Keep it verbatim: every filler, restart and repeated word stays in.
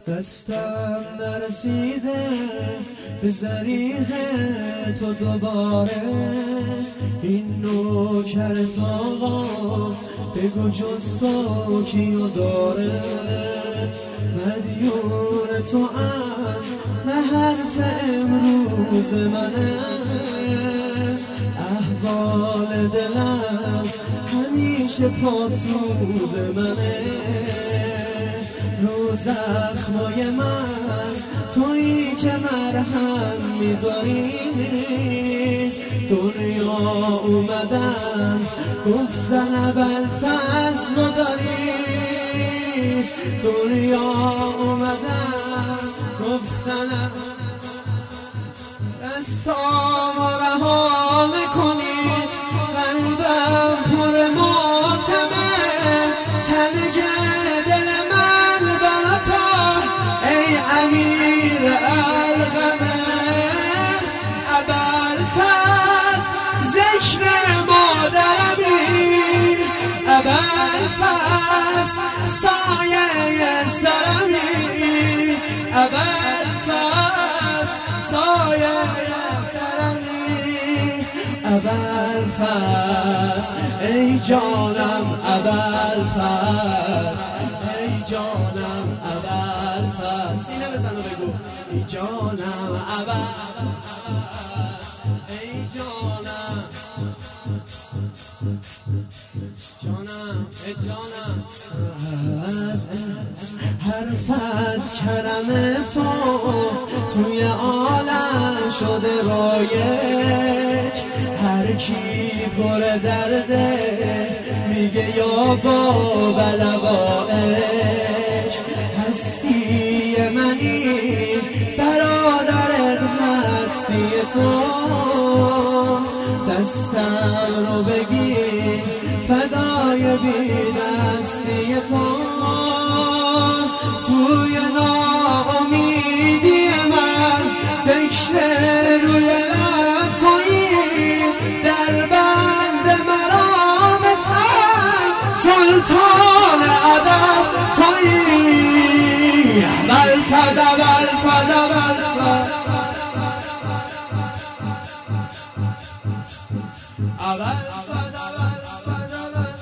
دستم نرسیده به ذریح تو دوباره. این نوکرت آقا بگو جز تو کیو داره. مدیون تو ام نه حرف امروز منه. احوال دلم همیشه پاسوز منه. رو زخمای من تویی که مرهم میذاری. دنیا اومدن گفتن ابوالفضل رو داری. دنیا اومدن گفتن دستامو رها نکنی. قلبم پر ماتمه. تنگ دل من برا تو ای امیر الغمه. ابوالفضل ذکر مادرمی. ابوالفضل سایه سرمی. ابوالفضل سایه سرمی. ابوالفضل ای جانم ابوالفضل. ای جانم ابوالفضل. سینه بزن و بگو ای جانم ابوالفضل. ای جانم جانم ای جانم. حرف از کرم تو توی عالم شده رایج. هر کی پر درده میگه یا باب لوائج. هستی منی برادرت هستی تو. دستم رو بگیر فدای بی دستی تو. توی ناامیدی من ذکر روی لب تویی. در بند مرامتم سلطان ادب تویی. ابوالفضل ابوالفضل ابوالفضل ابوالفضل ابوالفضل